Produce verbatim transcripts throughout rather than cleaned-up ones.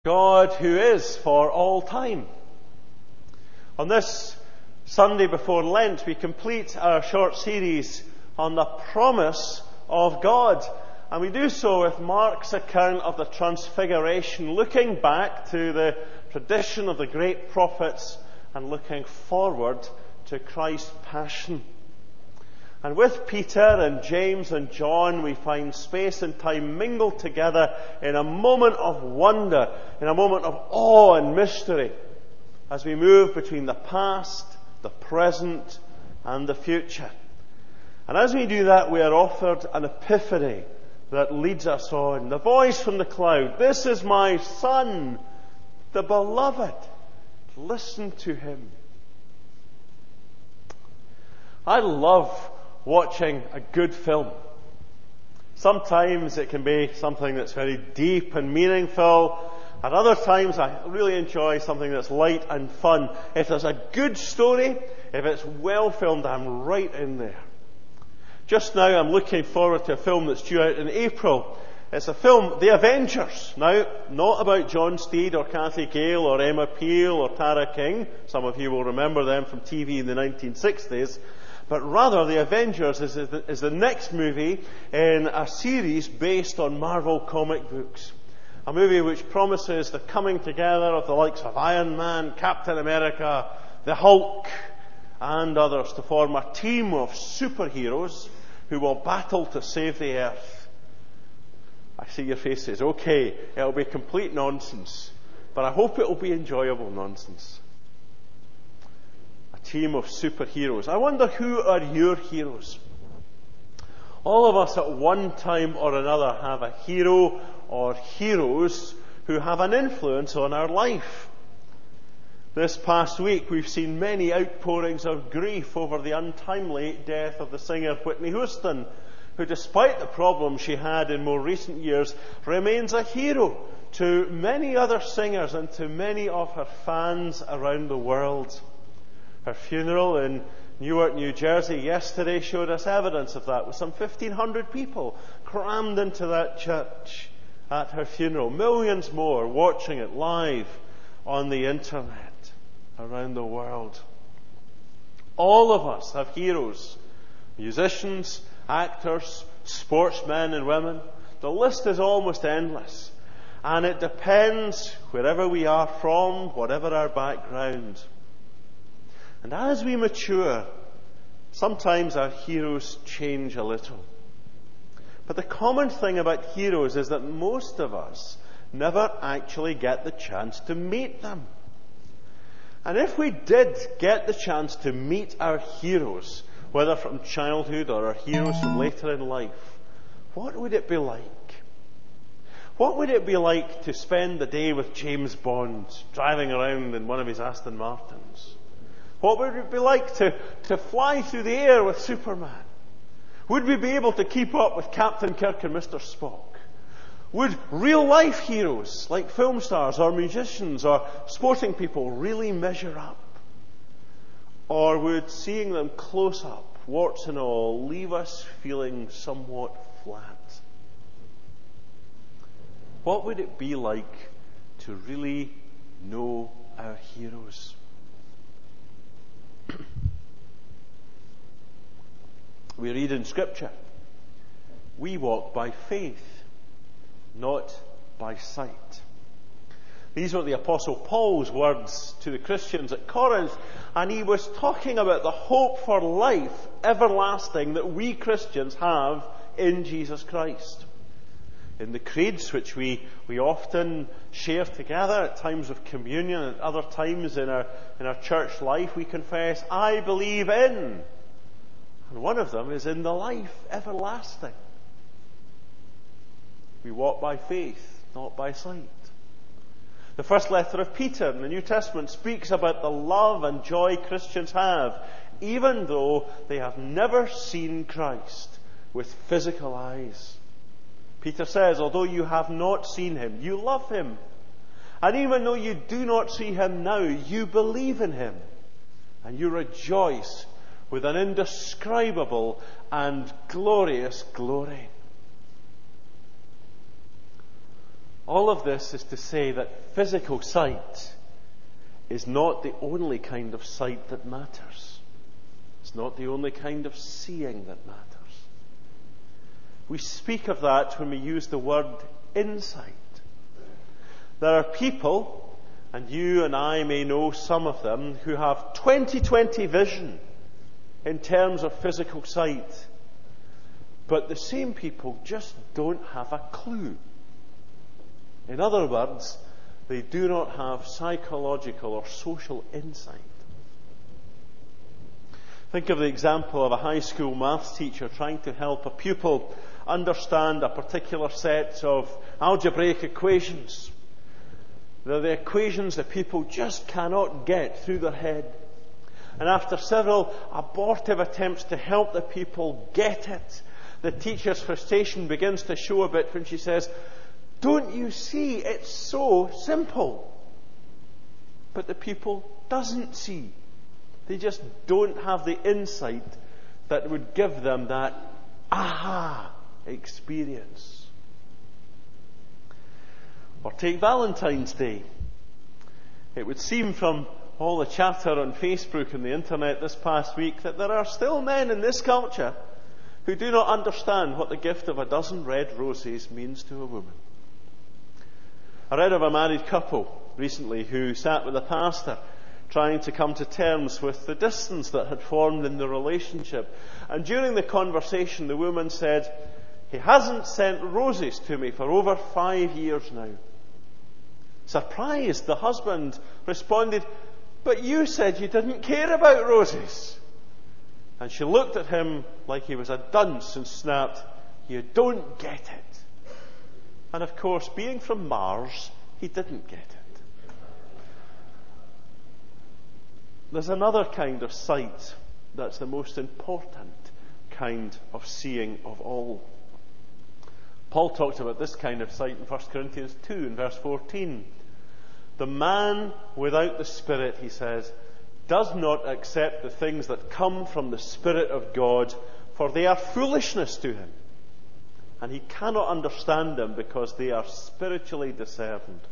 God who is for all time. On this Sunday before Lent, we complete our short series on the promise of God. And we do so with Mark's account of the Transfiguration, looking back to the tradition of the great prophets and looking forward to Christ's passion. And with Peter and James and John, we find space and time mingled together in a moment of wonder, in a moment of awe and mystery, as we move between the past, the present, and the future. And as we do that, we are offered an epiphany that leads us on. The voice from the cloud, "This is my Son, the beloved. Listen to him." I love watching a good film. Sometimes it can be something that's very deep and meaningful. At other times I really enjoy something that's light and fun. If there's a good story, if it's well filmed, I'm right in there. Just now I'm looking forward to a film that's due out in April. It's a film, The Avengers. Now, not about John Steed or Kathy Gale or Emma Peel or Tara King. Some of you will remember them from T V in the nineteen sixties. But rather, The Avengers is the, is the next movie in a series based on Marvel comic books. A movie which promises the coming together of the likes of Iron Man, Captain America, the Hulk, and others to form a team of superheroes who will battle to save the Earth. I see your faces. Okay, it'll be complete nonsense, but I hope it will be enjoyable nonsense. Team of superheroes. I wonder, who are your heroes? All of us at one time or another have a hero or heroes who have an influence on our life. This past week we've seen many outpourings of grief over the untimely death of the singer Whitney Houston, who, despite the problems she had in more recent years, remains a hero to many other singers and to many of her fans around the world. Her funeral in Newark, New Jersey yesterday showed us evidence of that, with some fifteen hundred people crammed into that church at her funeral. Millions more watching it live on the internet around the world. All of us have heroes. Musicians, actors, sportsmen and women. The list is almost endless. And it depends wherever we are from, whatever our background. And as we mature, sometimes our heroes change a little. But the common thing about heroes is that most of us never actually get the chance to meet them. And if we did get the chance to meet our heroes, whether from childhood or our heroes from later in life, what would it be like? What would it be like to spend the day with James Bond, driving around in one of his Aston Martins? What would it be like to, to fly through the air with Superman? Would we be able to keep up with Captain Kirk and Mister Spock? Would real-life heroes like film stars or musicians or sporting people really measure up? Or would seeing them close up, warts and all, leave us feeling somewhat flat? What would it be like to really know our heroes? We read in Scripture, we walk by faith, not by sight. These were the Apostle Paul's words to the Christians at Corinth, and he was talking about the hope for life everlasting that we Christians have in Jesus Christ. In the creeds, which we, we often share together at times of communion and at other times in our, in our church life, we confess, I believe in. And one of them is in the life everlasting. We walk by faith, not by sight. The first letter of Peter in the New Testament speaks about the love and joy Christians have, even though they have never seen Christ with physical eyes. Peter says, although you have not seen him, you love him. And even though you do not see him now, you believe in him. And you rejoice with an indescribable and glorious glory. All of this is to say that physical sight is not the only kind of sight that matters. It's not the only kind of seeing that matters. We speak of that when we use the word insight. There are people, and you and I may know some of them, who have twenty twenty vision in terms of physical sight. But the same people just don't have a clue. In other words, they do not have psychological or social insight. Think of the example of a high school maths teacher trying to help a pupil understand a particular set of algebraic equations. They're the equations that people just cannot get through their head. And after several abortive attempts to help the pupil get it, the teacher's frustration begins to show a bit when she says, "Don't you see, it's so simple." But the pupil doesn't see. They just don't have the insight that would give them that aha experience. Or take Valentine's Day. It would seem from all the chatter on Facebook and the internet this past week that there are still men in this culture who do not understand what the gift of a dozen red roses means to a woman. I read of a married couple recently who sat with a pastor trying to come to terms with the distance that had formed in the relationship. And during the conversation, the woman said, "He hasn't sent roses to me for over five years now." Surprised, the husband responded, "But you said you didn't care about roses." And she looked at him like he was a dunce and snapped, "You don't get it." And of course, being from Mars, he didn't get it. There's another kind of sight that's the most important kind of seeing of all. Paul talks about this kind of sight in First Corinthians two in verse fourteen. The man without the Spirit, he says, does not accept the things that come from the Spirit of God, for they are foolishness to him. And he cannot understand them because they are spiritually discerned.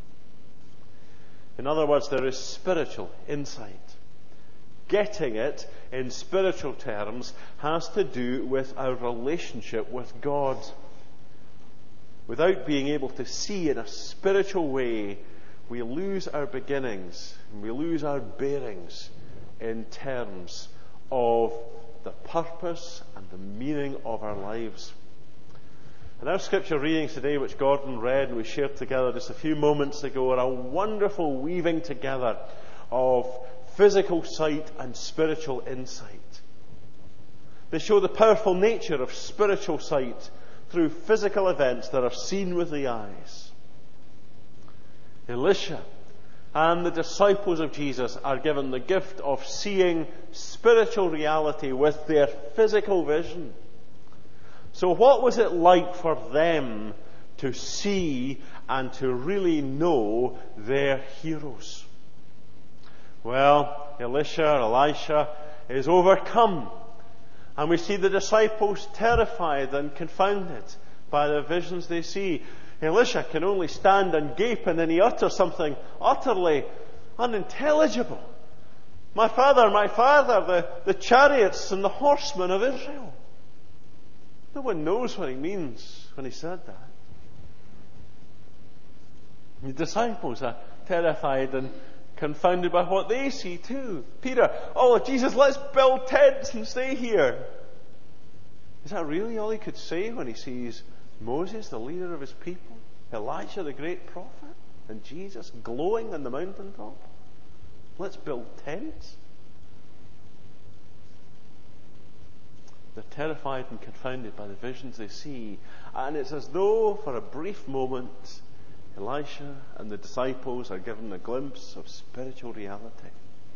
In other words, there is spiritual insight. Getting it in spiritual terms has to do with our relationship with God. Without being able to see in a spiritual way, we lose our beginnings and we lose our bearings in terms of the purpose and the meaning of our lives. And our scripture readings today, which Gordon read and we shared together just a few moments ago, are a wonderful weaving together of physical sight and spiritual insight. They show the powerful nature of spiritual sight through physical events that are seen with the eyes. Elisha and the disciples of Jesus are given the gift of seeing spiritual reality with their physical vision. So what was it like for them to see and to really know their heroes? Well, Elisha, Elisha is overcome. And we see the disciples terrified and confounded by the visions they see. Elisha can only stand and gape, and then he utters something utterly unintelligible. "My father, my father, the, the chariots and the horsemen of Israel." No one knows what he means when he said that. The disciples are terrified and confounded by what they see too. Peter, "Oh, Jesus, let's build tents and stay here." Is that really all he could say when he sees Moses, the leader of his people, Elijah, the great prophet, and Jesus glowing on the mountaintop? Let's build tents? They're terrified and confounded by the visions they see. And it's as though for a brief moment Elisha and the disciples are given a glimpse of spiritual reality.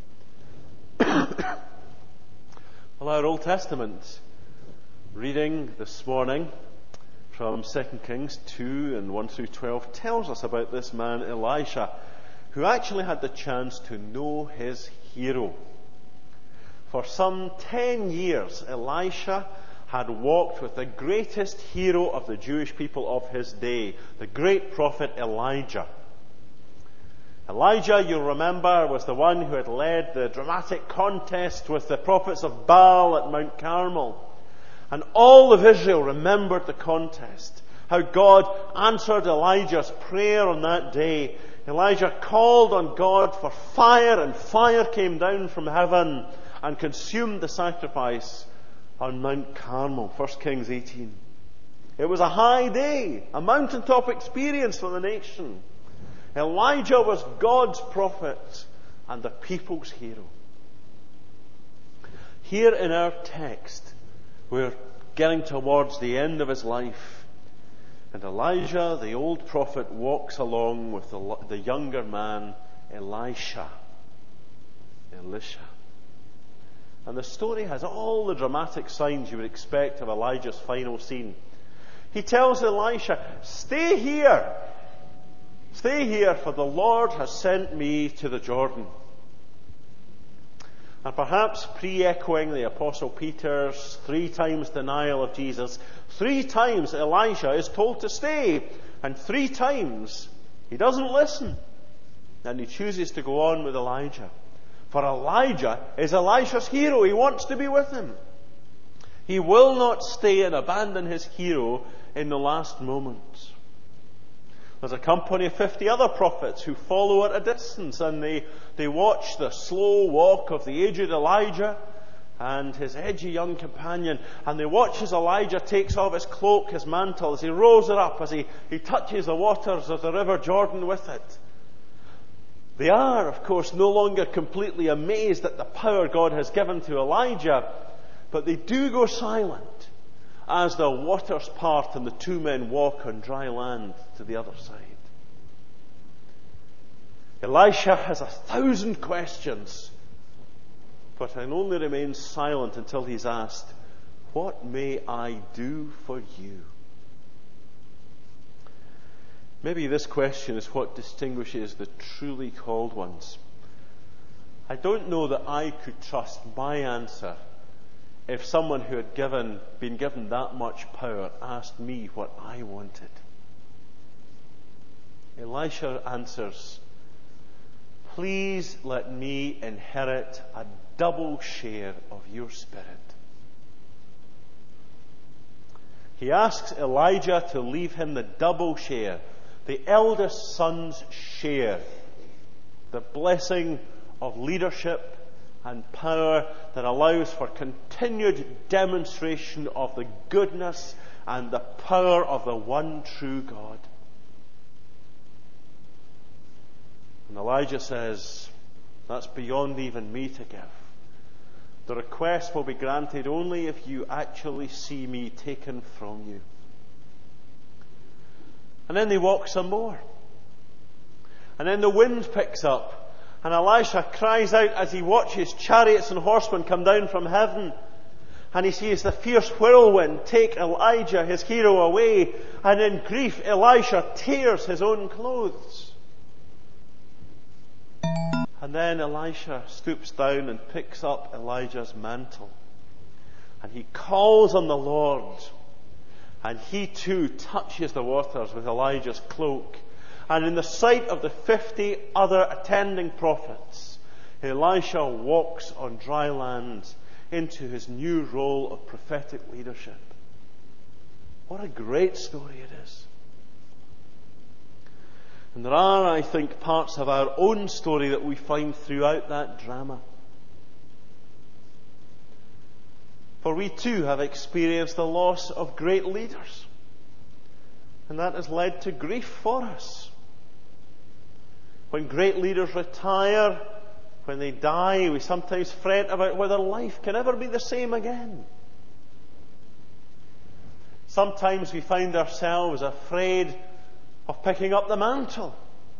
Well, our Old Testament reading this morning from Second Kings two and one through twelve tells us about this man Elisha, who actually had the chance to know his hero. For some ten years, Elisha had walked with the greatest hero of the Jewish people of his day, the great prophet Elijah. Elijah, you'll remember, was the one who had led the dramatic contest with the prophets of Baal at Mount Carmel. And all of Israel remembered the contest, how God answered Elijah's prayer on that day. Elijah called on God for fire, and fire came down from heaven and consumed the sacrifice on Mount Carmel, First Kings eighteen. It was a high day, a mountaintop experience for the nation. Elijah was God's prophet and the people's hero. Here in our text, we're getting towards the end of his life. And Elijah, the old prophet, walks along with the, the younger man, Elisha. Elisha. And the story has all the dramatic signs you would expect of Elijah's final scene. He tells Elisha, "Stay here. Stay here, for the Lord has sent me to the Jordan." And perhaps pre-echoing the Apostle Peter's three times denial of Jesus, three times Elisha is told to stay, and three times he doesn't listen, and he chooses to go on with Elijah. For Elijah is Elisha's hero. He wants to be with him. He will not stay and abandon his hero in the last moment. There's a company of fifty other prophets who follow at a distance, and they, they watch the slow walk of the aged Elijah and his edgy young companion, and they watch as Elijah takes off his cloak, his mantle, as he rolls it up, as he, he touches the waters of the River Jordan with it. They are, of course, no longer completely amazed at the power God has given to Elijah, but they do go silent as the waters part and the two men walk on dry land to the other side. Elisha has a thousand questions, but he only remains silent until he's asked, "What may I do for you?" Maybe this question is what distinguishes the truly called ones. I don't know that I could trust my answer if someone who had given, been given that much power asked me what I wanted. Elisha answers, "Please let me inherit a double share of your spirit." He asks Elijah to leave him the double share, the eldest son's share, the blessing of leadership and power that allows for continued demonstration of the goodness and the power of the one true God. And Elijah says, "That's beyond even me to give. The request will be granted only if you actually see me taken from you." And then they walk some more. And then the wind picks up. And Elisha cries out as he watches chariots and horsemen come down from heaven. And he sees the fierce whirlwind take Elijah, his hero, away. And in grief, Elisha tears his own clothes. And then Elisha stoops down and picks up Elijah's mantle. And he calls on the Lord. And he too touches the waters with Elijah's cloak. And in the sight of the fifty other attending prophets, Elisha walks on dry land into his new role of prophetic leadership. What a great story it is. And there are, I think, parts of our own story that we find throughout that drama. For we too have experienced the loss of great leaders. And that has led to grief for us. When great leaders retire, when they die, we sometimes fret about whether life can ever be the same again. Sometimes we find ourselves afraid of picking up the mantle.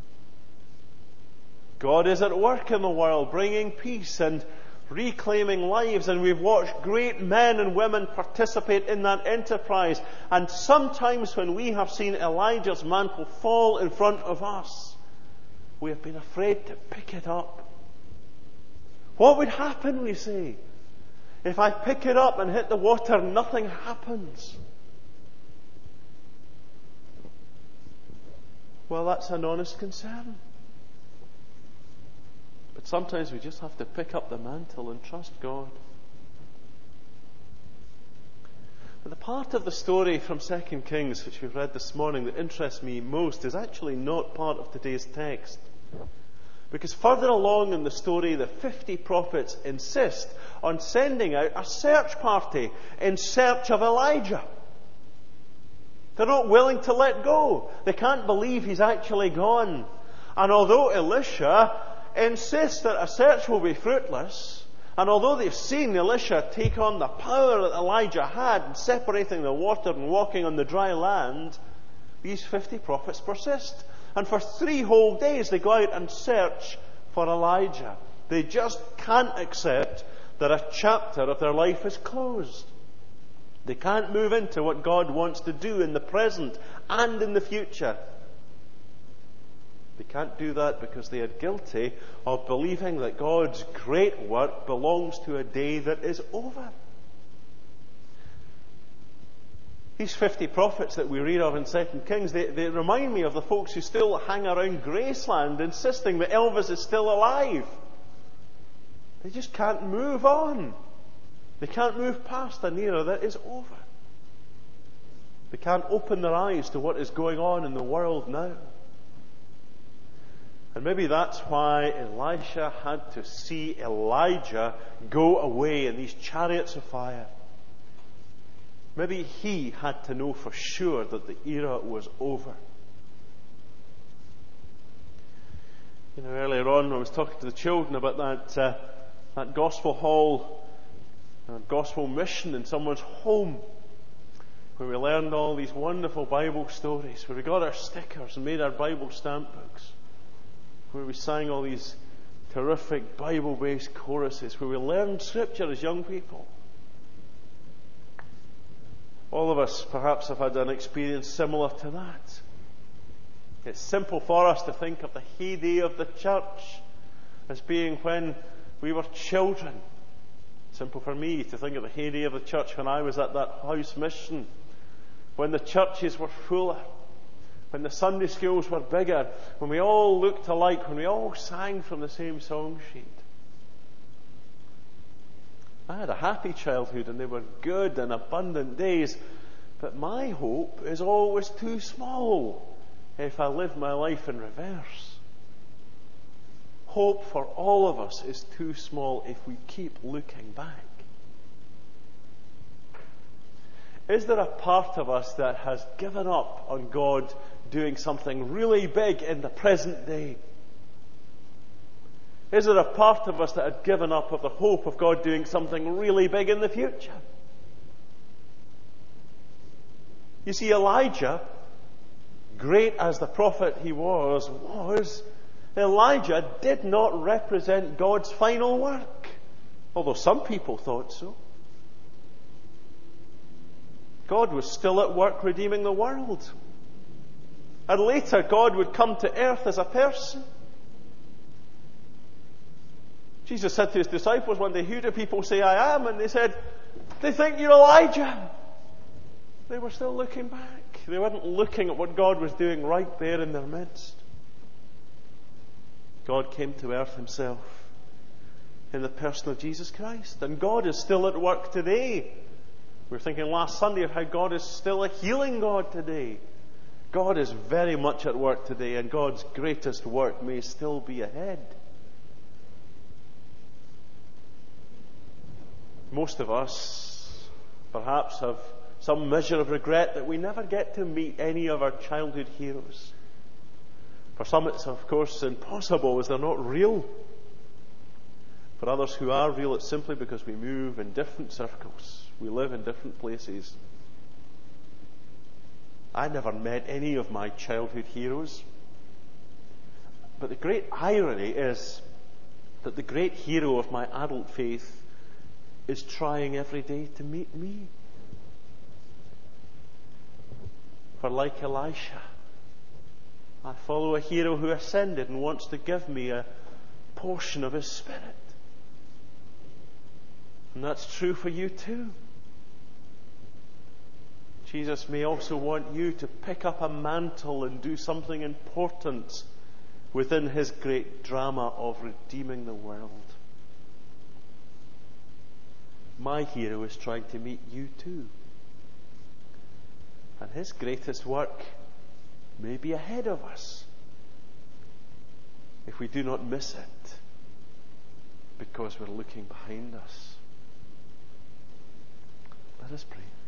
God is at work in the world, bringing peace and reclaiming lives, and we've watched great men and women participate in that enterprise. And sometimes when we have seen Elijah's mantle fall in front of us, we have been afraid to pick it up. What would happen, we say, If I pick it up and hit the water, nothing happens. Well, that's an honest concern. But sometimes we just have to pick up the mantle and trust God. But the part of the story from Second Kings, which we've read this morning, that interests me most is actually not part of today's text. Because further along in the story, the fifty prophets insist on sending out a search party in search of Elijah. They're not willing to let go. They can't believe he's actually gone. And although Elisha insists that a search will be fruitless, and although they've seen Elisha take on the power that Elijah had in separating the water and walking on the dry land, these fifty prophets persist. And for three whole days they go out and search for Elijah. They just can't accept that a chapter of their life is closed. They can't move into what God wants to do in the present and in the future. They can't do that because they are guilty of believing that God's great work belongs to a day that is over. These fifty prophets that we read of in Second Kings, they, they remind me of the folks who still hang around Graceland insisting that Elvis is still alive. They just can't move on. They can't move past an era that is over. They can't open their eyes to what is going on in the world now. And maybe that's why Elisha had to see Elijah go away in these chariots of fire. Maybe he had to know for sure that the era was over. You know, earlier on I was talking to the children about that uh, that gospel hall, uh, gospel mission in someone's home, where we learned all these wonderful Bible stories, where we got our stickers and made our Bible stamp books, where we sang all these terrific Bible-based choruses, where we learned Scripture as young people. All of us perhaps have had an experience similar to that. It's simple for us to think of the heyday of the church as being when we were children. Simple for me to think of the heyday of the church when I was at that house mission, when the churches were fuller, when the Sunday schools were bigger, when we all looked alike, when we all sang from the same song sheet. I had a happy childhood and they were good and abundant days, but my hope is always too small if I live my life in reverse. Hope for all of us is too small if we keep looking back. Is there a part of us that has given up on God doing something really big in the present day? Is there a part of us that had given up of the hope of God doing something really big in the future? You see, Elijah, great as the prophet he was, was, Elijah did not represent God's final work, although some people thought so. God was still at work redeeming the world. And later God would come to earth as a person. Jesus said to his disciples one day, "Who do people say I am?" And they said, "They think you're Elijah." They were still looking back. They weren't looking at what God was doing right there in their midst. God came to earth himself in the person of Jesus Christ. And God is still at work today. We were thinking last Sunday of how God is still a healing God today. God is very much at work today, and God's greatest work may still be ahead. Most of us perhaps have some measure of regret that we never get to meet any of our childhood heroes. For some it's of course impossible as they're not real. For others who are real, it's simply because we move in different circles. We live in different places. I never met any of my childhood heroes. But the great irony is that the great hero of my adult faith is trying every day to meet me. For like Elisha, I follow a hero who ascended and wants to give me a portion of his spirit. And that's true for you too. Jesus may also want you to pick up a mantle and do something important within his great drama of redeeming the world. My hero is trying to meet you too. And his greatest work may be ahead of us if we do not miss it because we're looking behind us. Let us pray.